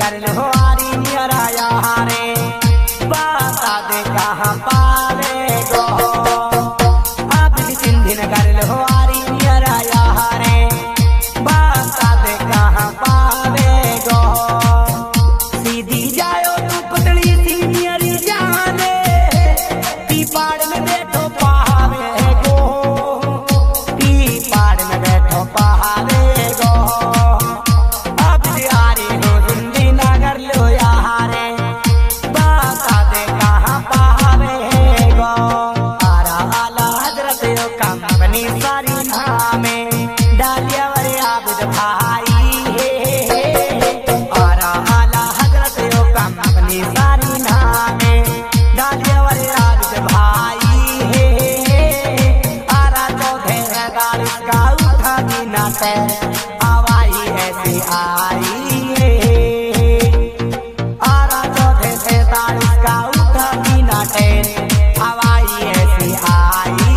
कर लो आरी नियरा यारे बता दे कहाँ पावे गो अब सिंधी न कर लो आरी नियरा यारे बता दे कहाँ पावे गो सीधी जायो तू पतली सी नियरी जाने पीपाड़ में बैठो पावे गो पीपाड़ में बैठो पावे गो अब यारी हो हिंदी नगर लो यारे बता दे कहाँ पावे गो आरा आला हजरत यो कंपनी सारी नामे डालिया वरे आबिद भाई आरा आला हजरत यो कंपनी सारी नामे डालिया वरे आबिद भाई आरा चौथे गाड़ी का उठा दीना से आवाई ऐसी आई आरा चौथे से गाड़ी का उठा दीना से आवाई ऐसी आई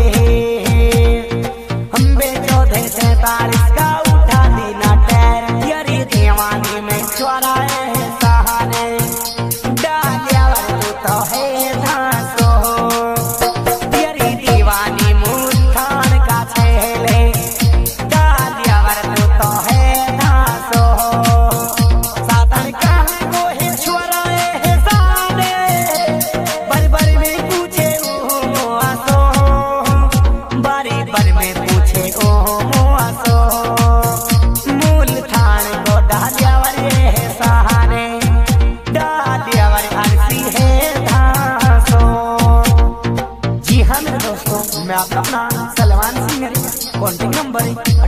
हम बे चौथे से गाड़ी का उठा दीना टैर यारी दीवानी में चौरा है सहारे डालिया वर तो है धांसो यारी दीवानी मुठान का छेले डालिया वर तो है धांसो सातन का को है चौरा है साने बर बर में पूछे ओ आसो बारी बर में पूछे ओ आसो मूल थान को डालिया वर है सहारे डालिया वर हरसी है धांसो। जी हाँ मेरे दोस्तों, मैं आपका अपना सलमान सिंह है। कॉन्टेक्ट नंबर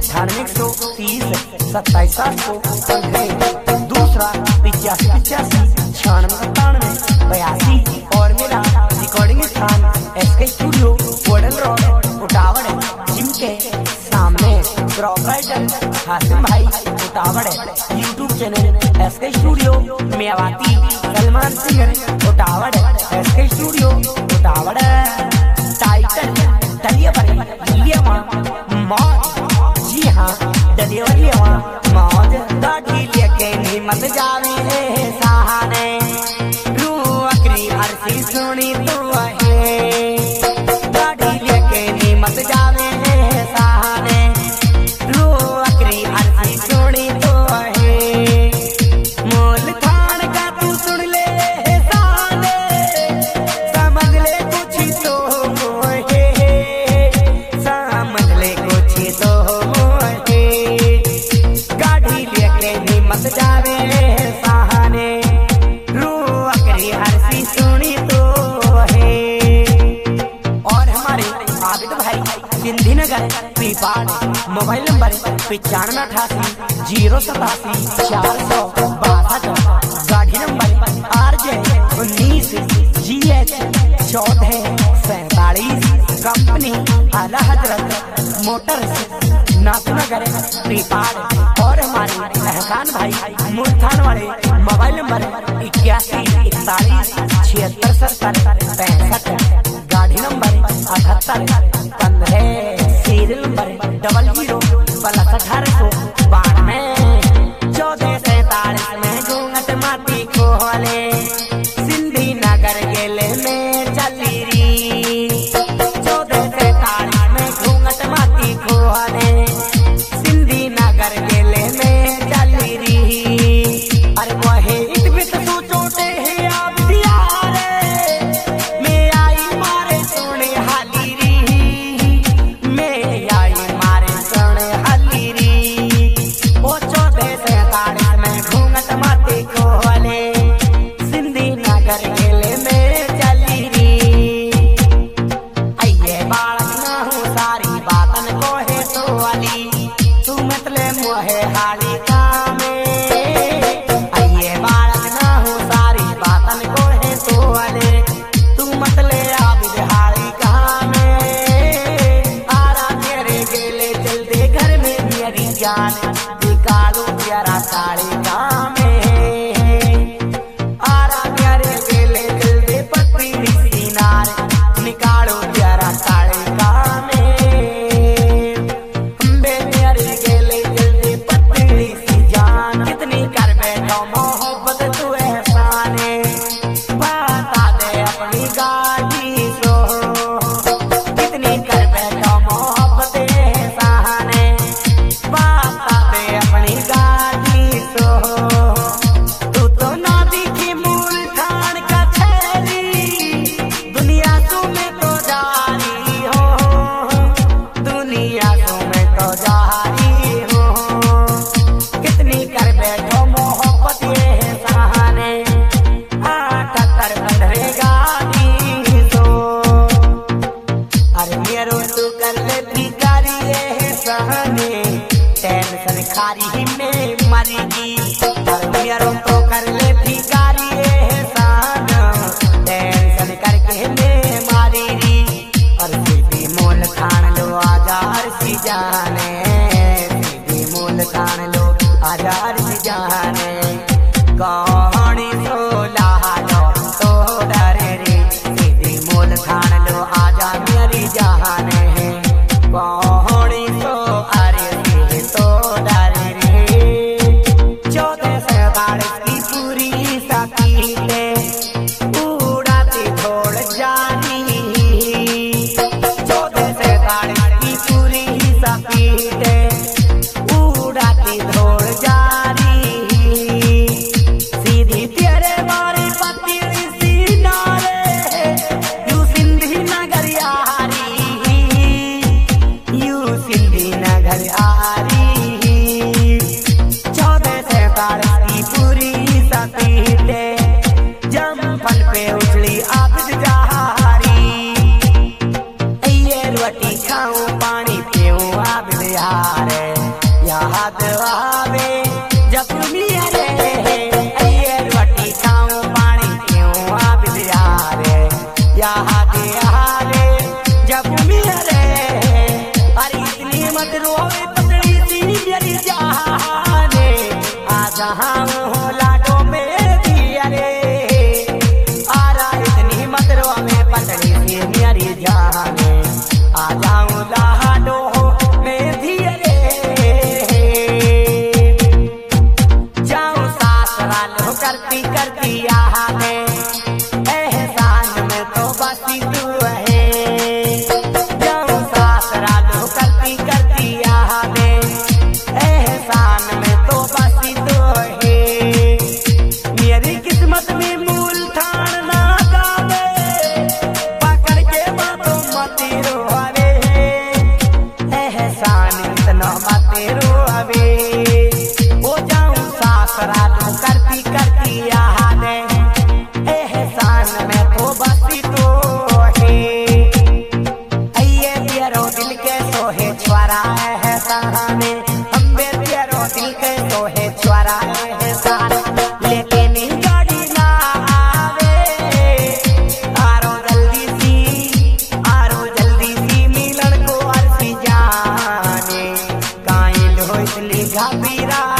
98 दूसरा 85 और मेरा रिकॉर्डिंग स्थान SK studio golden road Utawad gym के सामने प्रोपराइटर हासिम भाई Utawad YouTube channel SK studio Mewati Salman Singh Utawad SK studio Utawad title डलिया मौज। जी हाँ डलिया मौज दाढ़ी लेके हिम्मत जावे सहारे रू अकरी हरसी सुनी तू है दाढ़ी लेके हिम्मत जावे सहारे रू अकरी हरसी सुनी तू है मूल थान का तू सुन ले साले समझ ले कुछ तो समझ ले कुछ तो गाड़ी लेके हिम्मत जावे सहाने रू अकरी हरसी सुनी तो है। और हमारे आबिद भाई सिंधी नगर पीपाड़ मोबाइल नंबर 95 087 गाड़ी नंबर RJ 19 GH 1447 कंपनी आला हजरत मोटर्स नाथनगर पीपाड़। और हमारे एहसान भाई मुल्तान वाले मोबाइल नंबर 81 41 76 70 गाड़ी नंबर 78 15 सीरियल नंबर 00+1892 1447 में घूंघट माटी खोले सिंधी नगर गेले में चली री 1447 में घूंघट माटी खोले सिंधी नगर गेले में चली री अरे वहे इतबित तू चोटे है आप दियारे मैं आई मारे सोने हाली री मैं आई मारे सोने हाली री ओ 1447 में घूंघट माटी खोले सिंधी नगर गेले में चली री अये बालक ना हूँ सारी बातन को है तो वाली तू मतले मोहे हाली कामे अये बालक ना हूँ सारी बातन को है तो वाले तू मतले आबिद हाली कामे आरा तेरे गेले चलते घर में मेरी जान निकालो प्यारा साड़ी कामे आरा तेरे गेले चलते पत्ती सीनार निकालो प्यारा साड़ी कामे बे मेरे गेले जल्दी पत्नी सी जान कितनी कर बैठो मोह भिखारी में मरेगी। मेरों तो कर ले भिखारी एहसान, टेंशन करके ले मारेगी। और सीधी मोल खान लो आजार सी जाने, सीधी मोल खान लो आजार सी जाने। कहानी सोला लो तो डरे रे, सीधी मोल खान लो आजा मेरी जाने। कहानी सो अरे रे तो डरे रे। 14 से 22 की पूरी सकीले उड़ाती थोड़ जानी। 14 से 22 की पूरी सकीले उड़ाती थोड़ जानी। सीधी तेरे मारी पतली सी नारे, यू सिंधी नगर यारी, यू सिंधी नगर यारी। 14 से 22 की पूरी सकीले जमफल पे उछली आबिद जहारी। ये रोटी खाऊं पानी पीऊं आबिद यारे, याद आवे जब मेरे। ये रोटी खाऊं पानी पीऊं आबिद यारे, याद आवे जब मेरे। अरे इतनी मत रोवे पतली सी मेरी जाने, आ जाऊं लाडो में दिया रे। आरा इतनी मत रोवे पतली सी मेरी जाने, आ जाऊं लाडो में दिया रे। जाऊं सासुराल करती करती यहाँ में, एहसान में तो बसी तू है। जाऊं सासुराल करती करती यहाँ में, एहसान में तो बसी तू है। मेरी किस्मत में मूल ठान ना गावे, पकड़ के बातों मत रोवे। एहसान इतना मत रोवे। ओ जाऊं सासुराल करती करती यहाँ में, एहसान में तो बसी तो है। ये तेरो दिल के सोहे छुआरा एहसान में, हम बे तेरो दिल के सोहे छुआरा एहसान। लेकिन गाड़ी ना आवे, आरो जल्दी सी मिलन को अर्सी जाने। काइल हो इसलिए घबरा